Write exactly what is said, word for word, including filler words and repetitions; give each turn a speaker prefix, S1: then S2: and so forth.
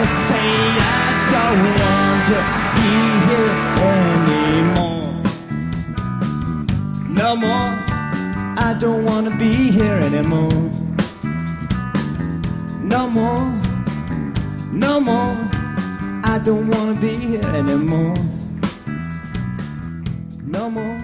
S1: say I don't want to be here anymore. No more, I don't want to be here anymore. No more, no more, I don't want to be here anymore. No more.